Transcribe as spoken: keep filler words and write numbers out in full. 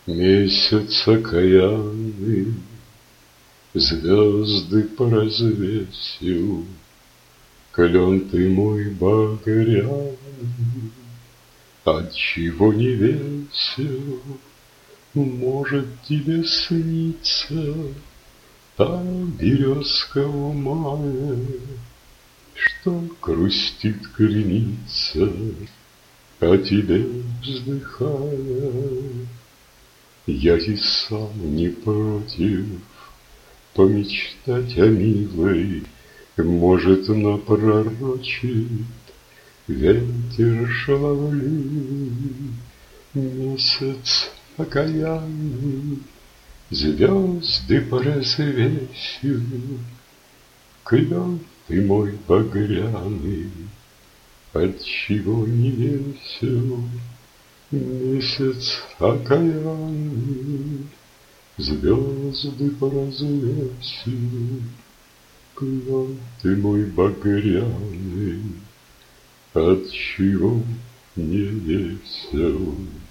Месяц окаянный звезды поразвесил, Клен ты мой багряный, отчего не весел? Может, тебе снится та березка в мае, Что грустит кореница, о тебе вздыхая? Я и сам не против помечтать о милой, Может, напророчит ветер шаловливый. Месяц окаянный звезды поразвесил, Клен ты мой багряный, отчего не весел? Месяц окаянный звезды поразвесил, Клен ты мой багряный, отчего не весел?